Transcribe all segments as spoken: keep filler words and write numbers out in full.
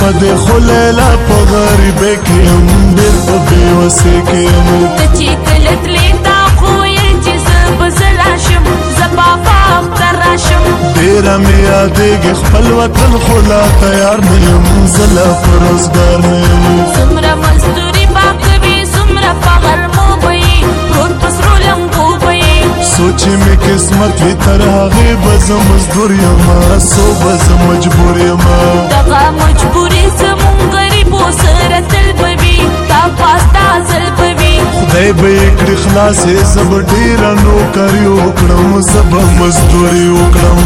دې خو لیلا په غریبۍ کې یم ډېر په بېوسۍ کې یم ته چې کله تلې تا خو ویل چې زه به زه راشم زه به په اختر راشم ډېره مې یادېږي خپل وطن خو لا تیار نه یم زه لا په روزګار نه یم څومره مزدوري به کوې څومره په غرمو به یې پروت په سرو لمبو به یې سوچې مې قسمت وي تر هغې به زه مزدور یمه سو به زه مجبور یمه دغه مجبوري زمونږ غریبو سره تل به وي تا پاستا ځل به وي خدای به یې کړي خلاصې زه به ډېره نوکري وکړم زه به مزدوري وکړم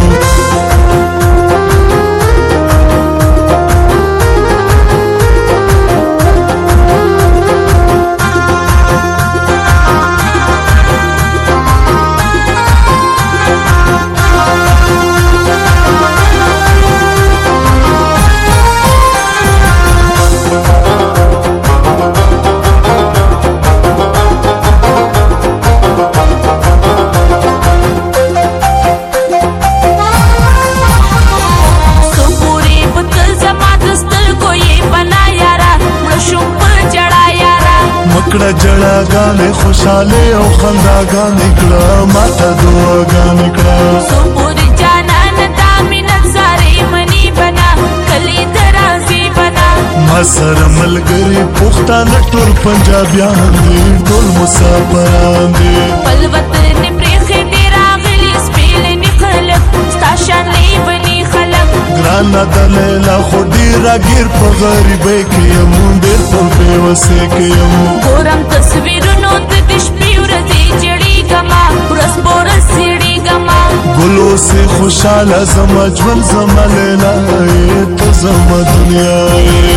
کړه جړاګانې خوشحالۍ او خنداګانې کړه ماته دعاګانې کړه څو پورې جانان دا مینت سارې مني بنا کلي ته راځي بنا ما سره ملګري پښتانه ټول پنجابیان دي ټول مسافران دي خپل وطن پرېښې دي راغلي سپېلني خلک ستا شان لیوني خلک ګرانه د لیلا خو ډېره ګیر په غریبۍ کې یم ډېر په بېوسۍ کې یم ګورم تصویرونو د دې شپې ورځې جړېږمه ورځ په ورځ زړېږمه ګل اوسې خوشحاله زما ژوند زما لیلا یې ته زما دنیا یې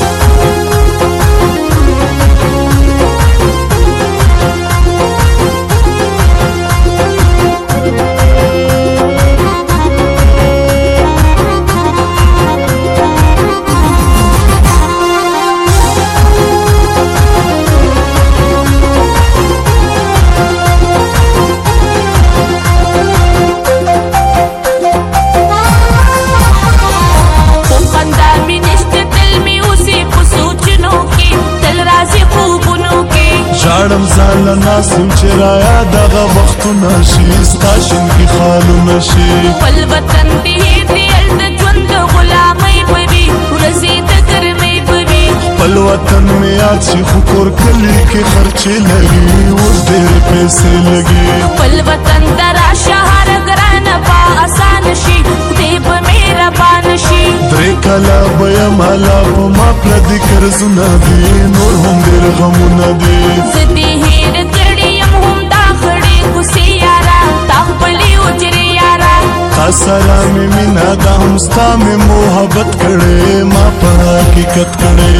ژاړم ځان له ناسم چې رایا دغه وختونه شي ستا شینکي خالونه شي خپل وطن دې هېر دې هلته ژوند د غلامۍ به وي ورځې د ګرمۍ به وي خپل وطن مې یاد شي خو کور کلي کې خرچې لګي اوس ډېرې پیسې لګي خپل وطن ته راشه هره ګرانه به اسانه شي خدای به مهربانه شي درې کاله به یم هله په ما پردي قرضونه دي نور هم ډېر غمونه دي زه دې هېر کړې یم هم دا خړې کوڅې یاره تا خپلې حجرې یاره تا سره مې مینه ده هم ستا مې محبت کړې ما په حقیقت کړې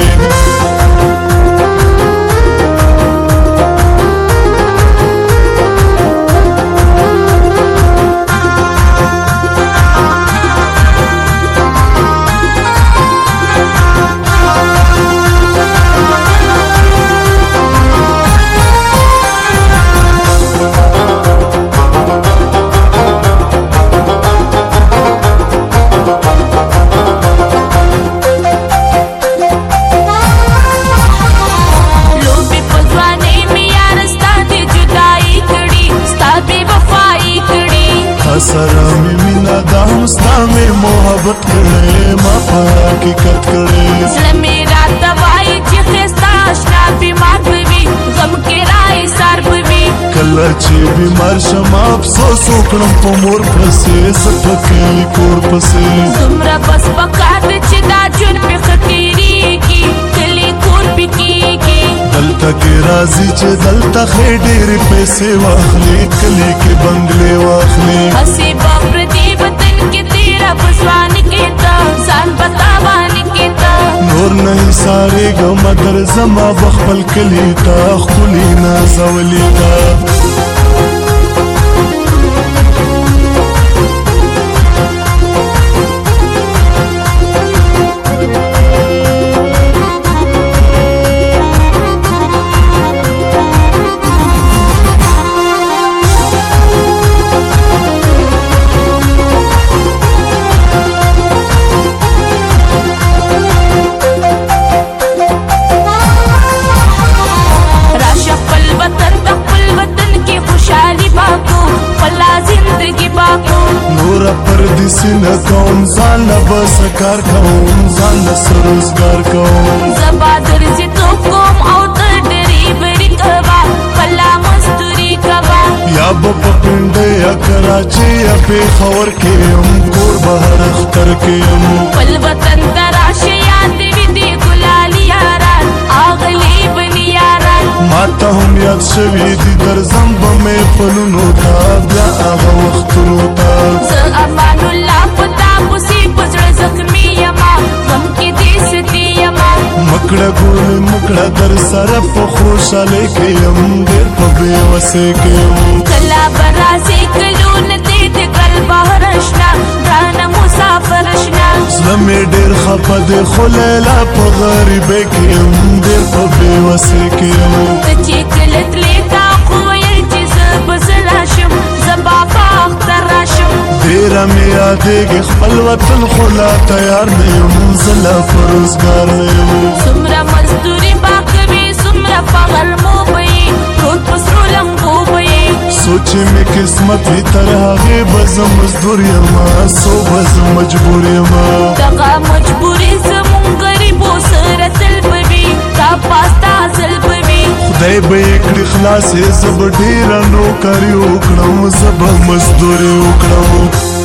سره مې مینه ده هم ستا مې محبت کړې ما په حقیقت کړې زړه مې راته وایي چې ښایسته اشنا بیمار به وي غم کې راایسار به وي کله چې بیمار شم افسوس وکړم په مور پسې زه په کلي کور پسې دومره بس پکار ده چې دا ژوند پې ښه تېرېږي کلي کور پې کېږي دلته کې راځي چې دلته ښې ډېرې پیسې واخلي کلي کې بنګلې واخلي هسې به پردي وطن کې تېره په ځواني کې ته ځان به تاواني کې ته نور نه حسارېږم درځمه به خپل کلي ته ښکلي نازولي ته داسې نه کوم ځان له بس کار کوم ځان له روزګار کوم زبا درځي تو کوم او ته ډریوري کوه پلا مزدوري کوه یا به په پنډه یا کراچي یا پېښور کې یم کور بهر اختر کې یم خپل وطن ته راشه یاد وي دې ګلالي یاران اغلي بني یاران ما ته هم یاد شوي دي درځم به مې پلونو ته بیا هغه وختونو ته زه امان الله په تا پسې په زړه زخمي یما غم کې دې ستي یما مکړه ګل مکړه در سره په خوشحالۍ کې یم ډېر په بېوسۍ کې یم کله به راځې کلونه دې د ګل بهر اشنا ګرانه مسافر اشنا زړه مې ډېر خفه دی خو لیلا په غریبۍ کې یم ډېر په بېوسۍ کې یم ته چې کله تلې تا خو ویل چې زه به زړه شم زه به په اختر راشم ډېره مې یادېږي خپل وطن خو لا تیار نه یم زه لا په روزګار نه یم څومره مزدوري به کوې څومره په غرمو به یې پروت په سرو لمبو به یې سوچې مې قسمت وي تر هغې به زه مزدور یمه سو به زه مجبور یمه دغه مجبوري زمونږ غریبو سره تل به وي دا پاستا ځل به وي خدای به یې کړي خلاصې زه به ډېره نوکري وکړم زه به مزدوري وکړم